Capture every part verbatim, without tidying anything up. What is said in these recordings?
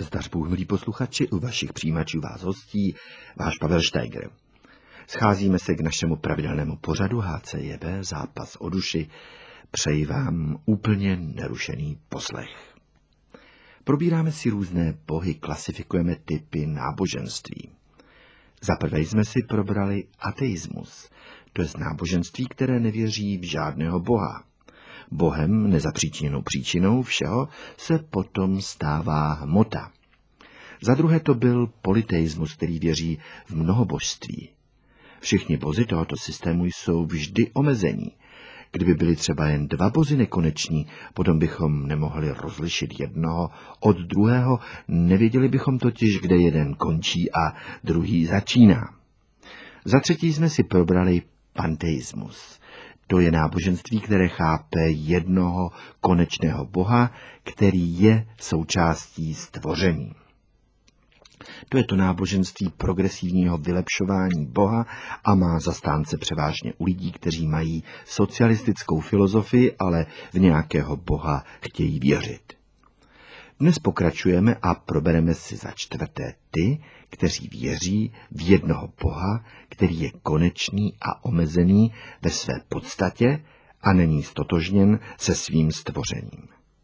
Zdař Bůh, milí posluchači, u vašich přijímačů vás hostí váš Pavel Steiger. Scházíme se k našemu pravidelnému pořadu H C J B, zápas o duši. Přeji vám úplně nerušený poslech. Probíráme si různé bohy, klasifikujeme typy náboženství. Zaprvé jsme si probrali ateismus, to je náboženství, které nevěří v žádného boha. Bohem, nezapříčiněnou příčinou všeho, se potom stává hmota. Za druhé to byl polyteismus, který věří v mnohobožství. Všichni bozi tohoto systému jsou vždy omezení. Kdyby byli třeba jen dva bozi nekoneční, potom bychom nemohli rozlišit jednoho od druhého, nevěděli bychom totiž, kde jeden končí a druhý začíná. Za třetí jsme si probrali panteismus. To je náboženství, které chápe jednoho konečného boha, který je součástí stvoření. To je to náboženství progresivního vylepšování boha a má zastánce převážně u lidí, kteří mají socialistickou filozofii, ale v nějakého boha chtějí věřit. Dnes pokračujeme a probereme si za čtvrté ty, kteří věří v jednoho boha, který je konečný a omezený ve své podstatě a není stotožněn se svým stvořením.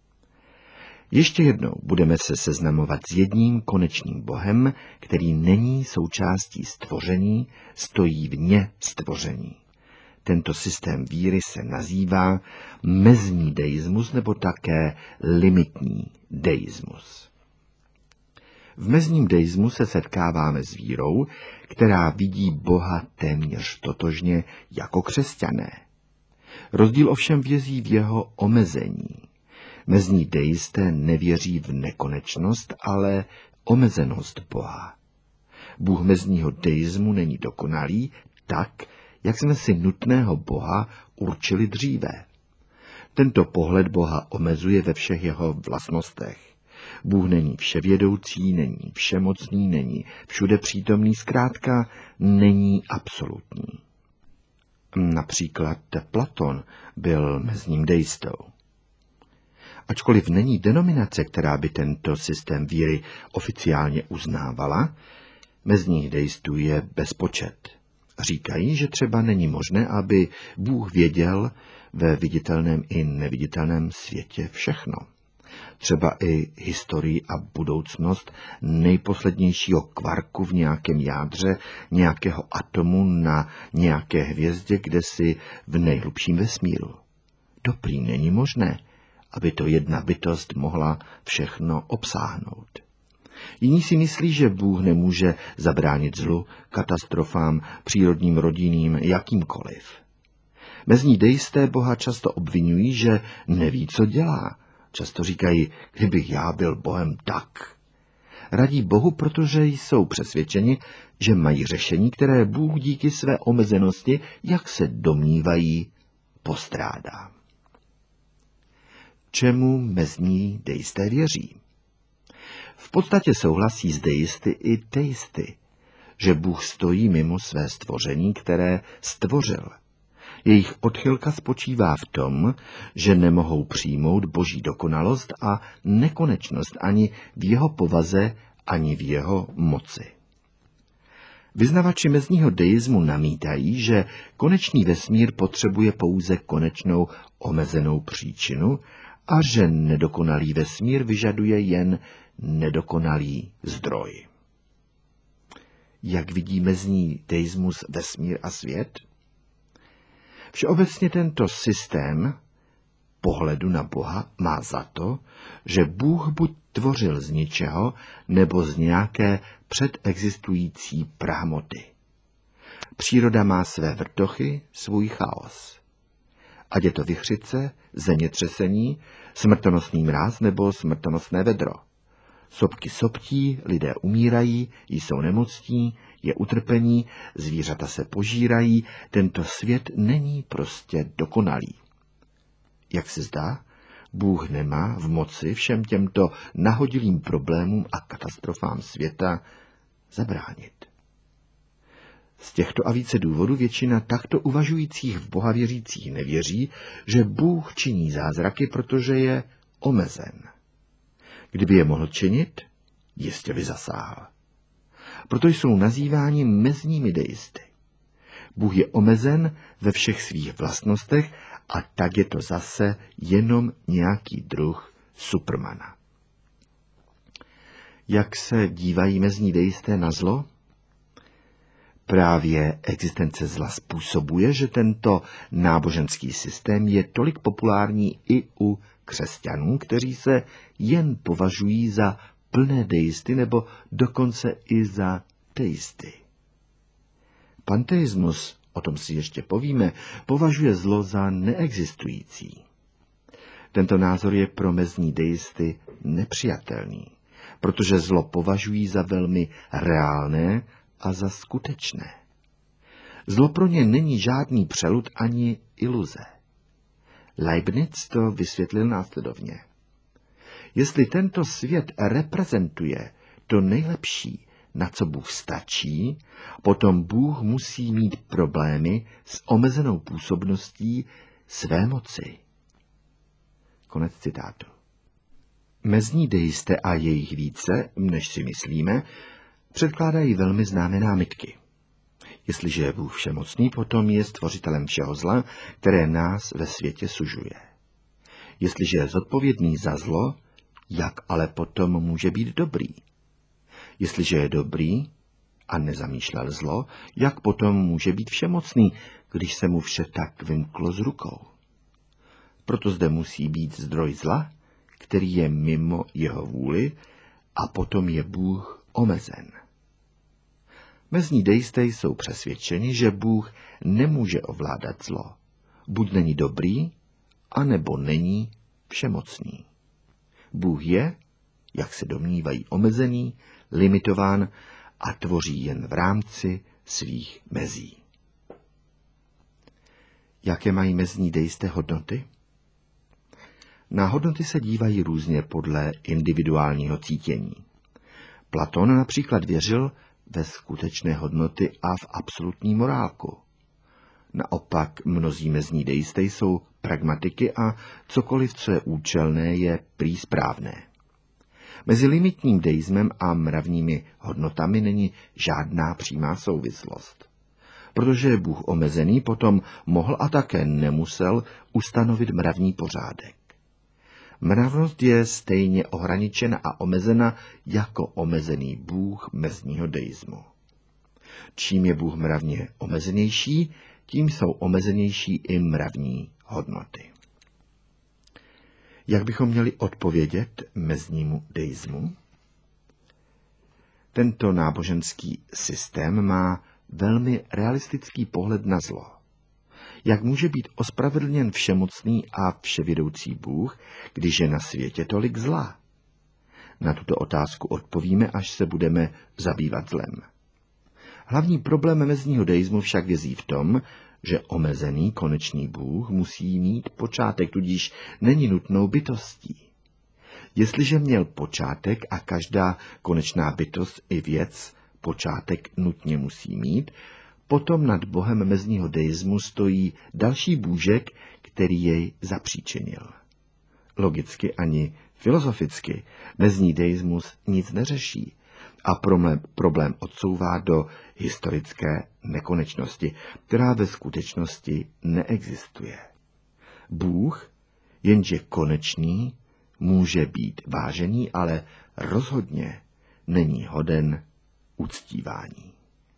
Ještě jednou budeme se seznamovat s jedním konečným bohem, který není součástí stvoření, stojí vně stvoření. Tento systém víry se nazývá mezní deismus nebo také limitní deismus. V mezním deismu se setkáváme s vírou, která vidí Boha téměř totožně jako křesťané. Rozdíl ovšem vězí v jeho omezení. Mezní deisté nevěří v nekonečnost, ale omezenost Boha. Bůh mezního deismu není dokonalý tak, jak jsme si nutného Boha určili dříve. Tento pohled Boha omezuje ve všech jeho vlastnostech. Bůh není vševědoucí, není všemocný, není všude přítomný, zkrátka není absolutní. Například Platon byl mezním deistou. Ačkoliv není denominace, která by tento systém víry oficiálně uznávala, mezních deistů je bezpočet. Říkají, že třeba není možné, aby Bůh věděl ve viditelném i neviditelném světě všechno. Třeba i historii a budoucnost nejposlednějšího kvarku v nějakém jádře nějakého atomu na nějaké hvězdě, kdesi v nejhlubším vesmíru. To prý není možné, aby to jedna bytost mohla všechno obsáhnout. Jiní si myslí, že Bůh nemůže zabránit zlu, katastrofám, přírodním, rodinným, jakýmkoliv. Mezní deisté Boha často obvinují, že neví, co dělá. Často říkají, kdybych já byl Bohem tak. Radí Bohu, protože jsou přesvědčeni, že mají řešení, které Bůh díky své omezenosti, jak se domnívají, postrádá. Čemu mezní deisté věří? V podstatě souhlasí s deisty i teisty, že Bůh stojí mimo své stvoření, které stvořil. Jejich odchylka spočívá v tom, že nemohou přijmout boží dokonalost a nekonečnost ani v jeho povaze, ani v jeho moci. Vyznavači mezního deismu namítají, že konečný vesmír potřebuje pouze konečnou omezenou příčinu a že nedokonalý vesmír vyžaduje jen nedokonalý zdroj. Jak vidí mezní deismus vesmír a svět? Všeobecně tento systém pohledu na Boha má za to, že Bůh buď tvořil z ničeho, nebo z nějaké předexistující prahmoty. Příroda má své vrtochy, svůj chaos. Ať je to vichřice, zemětřesení, smrtonosný mráz nebo smrtonosné vedro. Sopky soptí, lidé umírají, jsou nemocní, je utrpení, zvířata se požírají, tento svět není prostě dokonalý. Jak se zdá, Bůh nemá v moci všem těmto nahodilým problémům a katastrofám světa zabránit. Z těchto a více důvodů většina takto uvažujících v Boha věřících nevěří, že Bůh činí zázraky, protože je omezen. Kdyby je mohl činit, jistě by zasáhl. Proto jsou nazýváni mezními deisty. Bůh je omezen ve všech svých vlastnostech a tak je to zase jenom nějaký druh supermana. Jak se dívají mezní deisté na zlo? Právě existence zla způsobuje, že tento náboženský systém je tolik populární i u křesťanů, kteří se jen považují za plné deisty nebo dokonce i za teisty. Panteismus, o tom si ještě povíme, považuje zlo za neexistující. Tento názor je pro mezní deisty nepřijatelný, protože zlo považují za velmi reálné a za skutečné. Zlo pro ně není žádný přelud ani iluze. Leibniz to vysvětlil následovně. Jestli tento svět reprezentuje to nejlepší, na co Bůh stačí, potom Bůh musí mít problémy s omezenou působností své moci. Konec citátu. Mezní deisté a jejich více, než si myslíme, předkládají velmi známé námitky. Jestliže je Bůh všemocný, potom je stvořitelem všeho zla, které nás ve světě sužuje. Jestliže je zodpovědný za zlo, jak ale potom může být dobrý? Jestliže je dobrý a nezamýšlel zlo, jak potom může být všemocný, když se mu vše tak vymklo z rukou? Proto zde musí být zdroj zla, který je mimo jeho vůli, a potom je Bůh omezen. Mezní deisté jsou přesvědčeni, že Bůh nemůže ovládat zlo. Buď není dobrý, anebo není všemocný. Bůh je, jak se domnívají, omezený, limitován a tvoří jen v rámci svých mezí. Jaké mají mezní deisté hodnoty? Na hodnoty se dívají různě podle individuálního cítění. Platon například věřil ve skutečné hodnoty a v absolutní morálku. Naopak mnozí mezní deisté jsou pragmatiky a cokoliv, co je účelné, je prý správné. Mezi limitním deismem a mravními hodnotami není žádná přímá souvislost. Protože je Bůh omezený, potom mohl a také nemusel ustanovit mravní pořádek. Mravnost je stejně ohraničena a omezena jako omezený Bůh mezního deismu. Čím je Bůh mravně omezenější, tím jsou omezenější i mravní hodnoty. Jak bychom měli odpovědět meznímu deismu? Tento náboženský systém má velmi realistický pohled na zlo. Jak může být ospravedlněn všemocný a vševědoucí Bůh, když je na světě tolik zla? Na tuto otázku odpovíme, až se budeme zabývat zlem. Hlavní problém mezního deismu však vězí v tom, že omezený konečný Bůh musí mít počátek, tudíž není nutnou bytostí. Jestliže měl počátek a každá konečná bytost i věc počátek nutně musí mít, potom nad Bohem mezního deismu stojí další bůžek, který jej zapříčinil. Logicky ani filozoficky mezní deismus nic neřeší a problém, problém odsouvá do historické nekonečnosti, která ve skutečnosti neexistuje. Bůh, jenže konečný, může být vážený, ale rozhodně není hoden uctívání.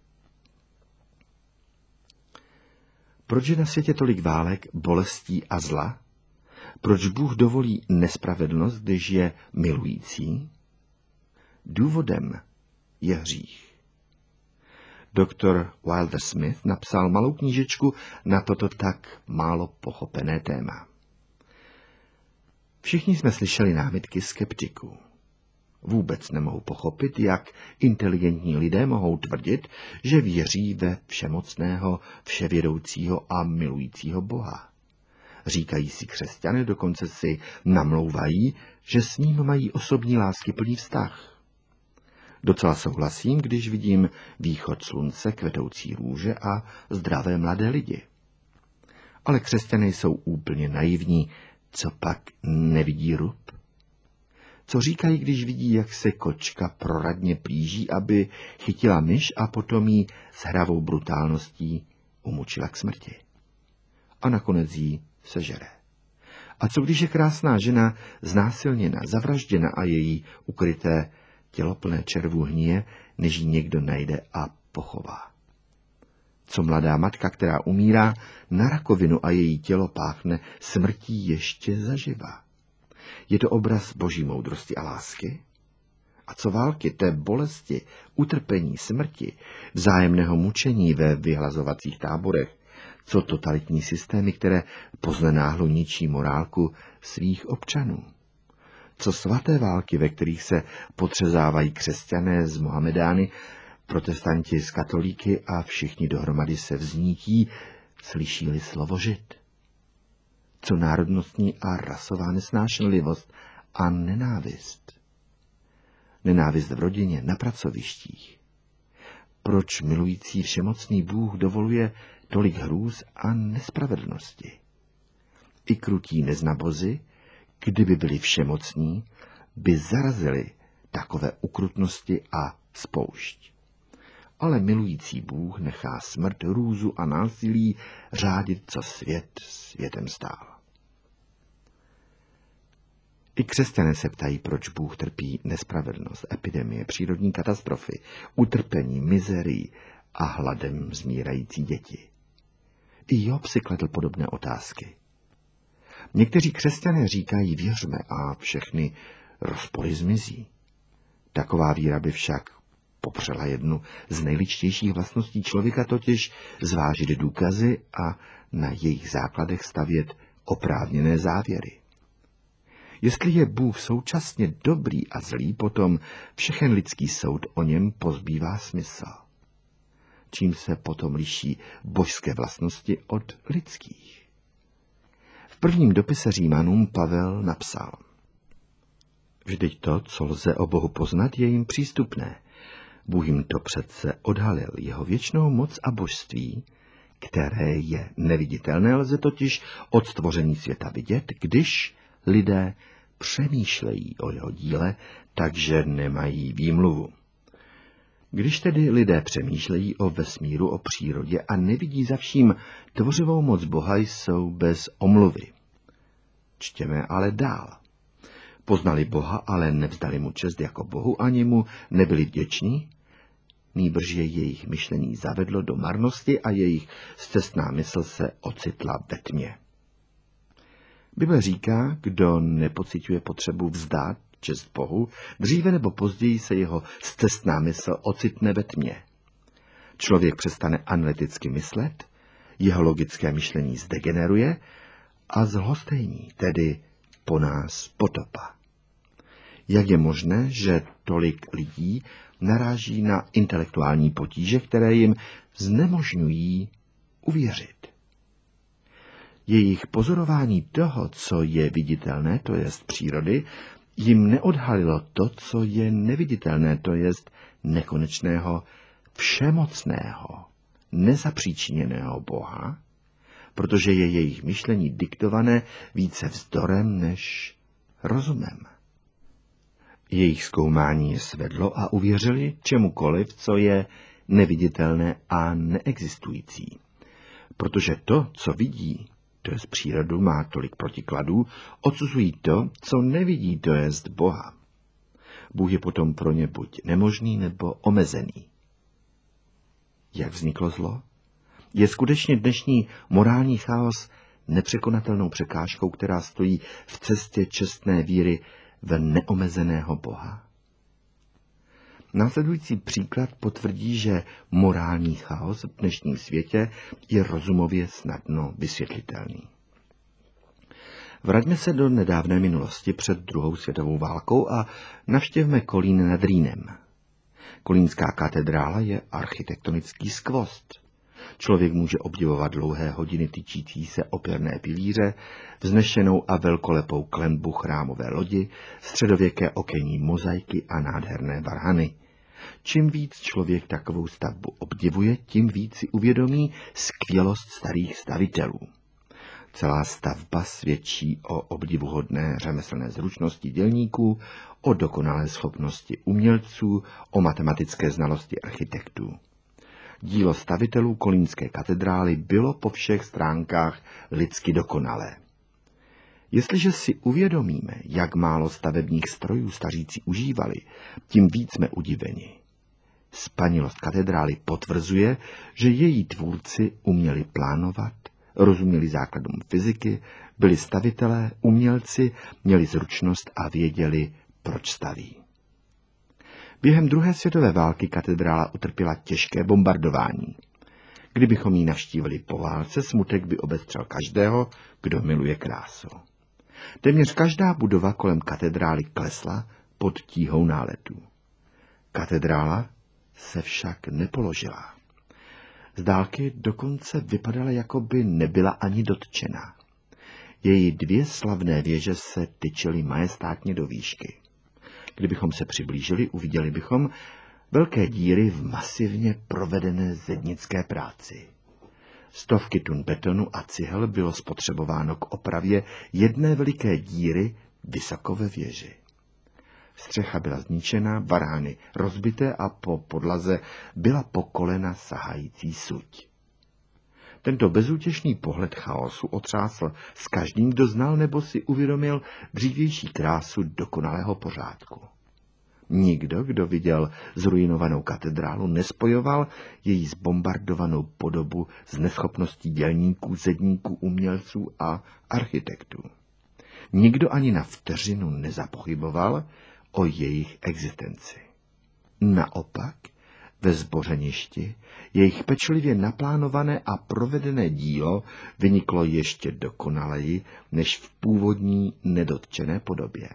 Proč je na světě tolik válek, bolestí a zla? Proč Bůh dovolí nespravedlnost, když je milující? Důvodem je hřích. Doktor Wilder Smith napsal malou knížečku na toto tak málo pochopené téma. Všichni jsme slyšeli námitky skeptiků. Vůbec nemohou pochopit, jak inteligentní lidé mohou tvrdit, že věří ve všemocného, vševědoucího a milujícího Boha. Říkají si křesťané, dokonce si namlouvají, že s ním mají osobní láskyplný vztah. Docela souhlasím, když vidím východ slunce, kvetoucí růže a zdravé mladé lidi. Ale křesťané jsou úplně naivní, co pak nevidí rub? Co říkají, když vidí, jak se kočka proradně plíží, aby chytila myš a potom jí s hravou brutálností umučila k smrti. A nakonec jí sežere. A co když je krásná žena znásilněna, zavražděna a její ukryté tělo plné červů hnije, než ji někdo najde a pochová? Co mladá matka, která umírá na rakovinu a její tělo páchne smrtí ještě zaživa? Je to obraz boží moudrosti a lásky? A co války, té bolesti, utrpení, smrti, vzájemného mučení ve vyhlazovacích táborech? Co totalitní systémy, které poznenáhlu ničí morálku svých občanů? Co svaté války, ve kterých se potřezávají křesťané z Mohamedány, protestanti z katolíky a všichni dohromady se vznítí, slyší-li slovo žid? Co národnostní a rasová nesnášenlivost a nenávist? Nenávist v rodině, na pracovištích. Proč milující všemocný Bůh dovoluje tolik hrůz a nespravedlnosti? I krutí neznabozi, kdyby byli všemocní, by zarazili takové ukrutnosti a spoušť. Ale milující Bůh nechá smrt, hrůzu a násilí řádit, co svět světem stál. I křesťané se ptají, proč Bůh trpí nespravedlnost, epidemie, přírodní katastrofy, utrpení, mizerii a hladem zmírající děti. I Job si kladl podobné otázky. Někteří křesťané říkají, věřme a všechny rozpory zmizí. Taková víra by však popřela jednu z nejličtějších vlastností člověka, totiž zvážit důkazy a na jejich základech stavět oprávněné závěry. Jestli je Bůh současně dobrý a zlý, potom všechen lidský soud o něm pozbývá smysl. Čím se potom liší božské vlastnosti od lidských? V prvním dopise Římanům Pavel napsal: Vždyť to, co lze o Bohu poznat, je jim přístupné. Bůh jim to přece odhalil, jeho věčnou moc a božství, které je neviditelné, lze totiž od stvoření světa vidět, když lidé přemýšlejí o jeho díle, takže nemají výmluvu. Když tedy lidé přemýšlejí o vesmíru, o přírodě a nevidí za vším tvořivou moc Boha, jsou bez omluvy. Čtěme ale dál. Poznali Boha, ale nevzdali mu čest jako Bohu, ani mu nebyli vděční, nýbrž je jejich myšlení zavedlo do marnosti a jejich scestná mysl se ocitla ve tmě. Bible říká, kdo nepociťuje potřebu vzdát čest Bohu, dříve nebo později se jeho scestná mysl ocitne ve tmě. Člověk přestane analyticky myslet, jeho logické myšlení zdegeneruje a zlostejní, tedy po nás potopa. Jak je možné, že tolik lidí naráží na intelektuální potíže, které jim znemožňují uvěřit? Jejich pozorování toho, co je viditelné, to jest přírody, jim neodhalilo to, co je neviditelné, to jest nekonečného, všemocného, nezapříčiněného Boha, protože je jejich myšlení diktované více vzdorem než rozumem. Jejich zkoumání je svedlo a uvěřili čemukoliv, co je neviditelné a neexistující. Protože to, co vidí, to jest přírodu, má tolik protikladů, odsuzují to, co nevidí, to jest Boha. Bůh je potom pro ně buď nemožný nebo omezený. Jak vzniklo zlo? Je skutečně dnešní morální chaos nepřekonatelnou překážkou, která stojí v cestě čestné víry v neomezeného Boha? Následující příklad potvrdí, že morální chaos v dnešním světě je rozumově snadno vysvětlitelný. Vraťme se do nedávné minulosti před druhou světovou válkou a navštěvme Kolín nad Rýnem. Kolínská katedrála je architektonický skvost. Člověk může obdivovat dlouhé hodiny tyčící se opěrné pilíře, vznešenou a velkolepou klenbu chrámové lodi, středověké okenní mozaiky a nádherné varhany. Čím víc člověk takovou stavbu obdivuje, tím víc si uvědomí skvělost starých stavitelů. Celá stavba svědčí o obdivuhodné řemeslné zručnosti dělníků, o dokonalé schopnosti umělců, o matematické znalosti architektů. Dílo stavitelů kolínské katedrály bylo po všech stránkách lidsky dokonalé. Jestliže si uvědomíme, jak málo stavebních strojů stařící užívali, tím víc jsme udiveni. Spanilost katedrály potvrzuje, že její tvůrci uměli plánovat, rozuměli základům fyziky, byli stavitelé, umělci, měli zručnost a věděli, proč staví. Během druhé světové války katedrála utrpěla těžké bombardování. Kdybychom ji navštívili po válce, smutek by obestřel každého, kdo miluje krásu. Téměř každá budova kolem katedrály klesla pod tíhou náletů. Katedrála se však nepoložila. Z dálky dokonce vypadala, jako by nebyla ani dotčena. Její dvě slavné věže se tyčily majestátně do výšky. Kdybychom se přiblížili, uviděli bychom velké díry v masivně provedené zednické práci. Stovky tun betonu a cihel bylo spotřebováno k opravě jedné veliké díry vysoko ve věži. Střecha byla zničena, barány rozbité a po podlaze byla po kolena sahající suť. Tento bezútěšný pohled chaosu otřásl s každým, kdo znal nebo si uvědomil dřívější krásu dokonalého pořádku. Nikdo, kdo viděl zruinovanou katedrálu, nespojoval její zbombardovanou podobu s neschopností dělníků, zedníků, umělců a architektů. Nikdo ani na vteřinu nezapochyboval o jejich existenci. Naopak, ve zbořeništi jejich pečlivě naplánované a provedené dílo vyniklo ještě dokonaleji než v původní nedotčené podobě.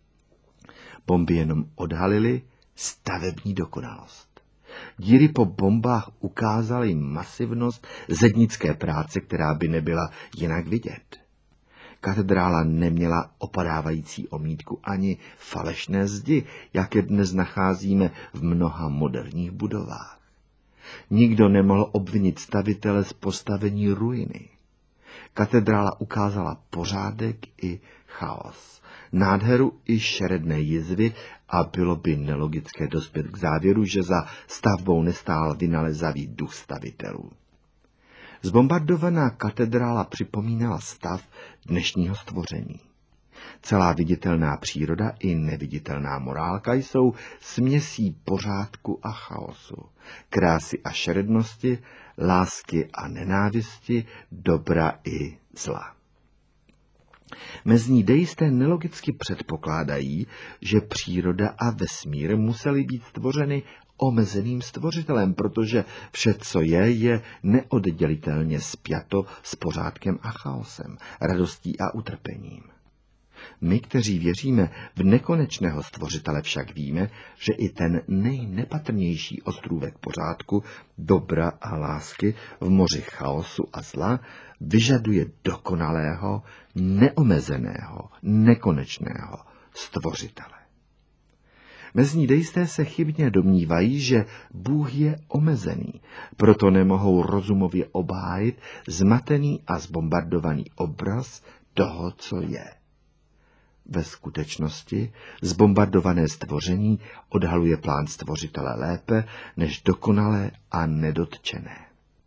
Bomby jenom odhalily stavební dokonalost. Díry po bombách ukázaly masivnost zednické práce, která by nebyla jinak vidět. Katedrála neměla opadávající omítku ani falešné zdi, jaké dnes nacházíme v mnoha moderních budovách. Nikdo nemohl obvinit stavitele z postavení ruiny. Katedrála ukázala pořádek i chaos, nádheru i šeredné jizvy a bylo by nelogické dospět k závěru, že za stavbou nestál vynalezavý duch stavitelů. Zbombardovaná katedrála připomínala stav dnešního stvoření. Celá viditelná příroda i neviditelná morálka jsou směsí pořádku a chaosu, krásy a šerednosti, lásky a nenávisti, dobra i zla. Mezní deisté nelogicky předpokládají, že příroda a vesmír musely být stvořeny omezeným stvořitelem, protože vše, co je, je neoddělitelně spjato s pořádkem a chaosem, radostí a utrpením. My, kteří věříme v nekonečného stvořitele, však víme, že i ten nejnepatrnější ostrůvek pořádku, dobra a lásky v moři chaosu a zla vyžaduje dokonalého, neomezeného, nekonečného stvořitele. Mezní deisté se chybně domnívají, že Bůh je omezený, proto nemohou rozumově obhájit zmatený a zbombardovaný obraz toho, co je. Ve skutečnosti zbombardované stvoření odhaluje plán stvořitele lépe než dokonalé a nedotčené.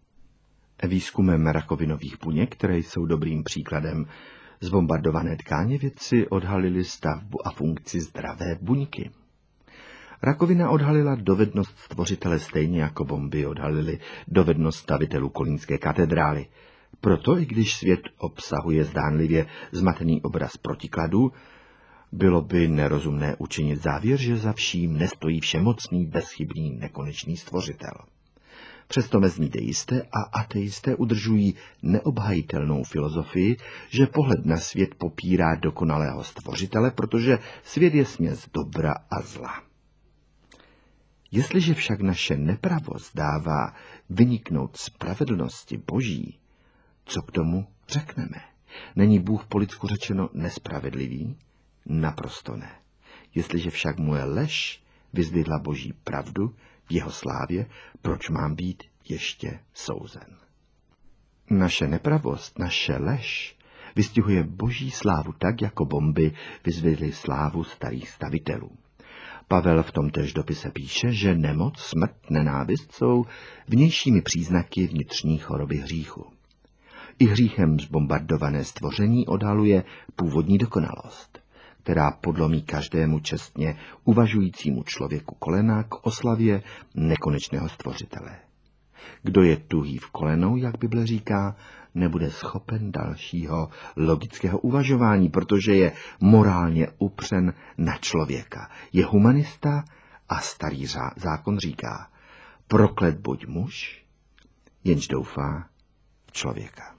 Výzkumem rakovinových buněk, které jsou dobrým příkladem zbombardované tkáně, vědci odhalili stavbu a funkci zdravé buňky. Rakovina odhalila dovednost stvořitele stejně jako bomby odhalily dovednost stavitelů kolínské katedrály. Proto, i když svět obsahuje zdánlivě zmatený obraz protikladů, bylo by nerozumné učinit závěr, že za vším nestojí všemocný, bezchybný, nekonečný stvořitel. Přesto mezní deisté a ateisté udržují neobhajitelnou filozofii, že pohled na svět popírá dokonalého stvořitele, protože svět je směs dobra a zla. Jestliže však naše nepravost dává vyniknout spravedlnosti Boží, co k tomu řekneme? Není Bůh po lidsku řečeno nespravedlivý? Naprosto ne. Jestliže však moje lež vyzdvihla Boží pravdu v jeho slávě, proč mám být ještě souzen? Naše nepravost, naše lež Vystihuje boží slávu tak, jako bomby vyzvedly slávu starých stavitelů. Pavel v tomtéž dopise píše, že nemoc, smrt, nenávist jsou vnějšími příznaky vnitřní choroby hříchu. I hříchem zbombardované stvoření odhaluje původní dokonalost, která podlomí každému čestně uvažujícímu člověku kolena k oslavě nekonečného stvořitele. Kdo je tuhý v kolenou, jak Bible říká, nebude schopen dalšího logického uvažování, protože je morálně upřen na člověka. Je humanista a starý zákon říká, proklet buď muž, jenž doufá v člověka.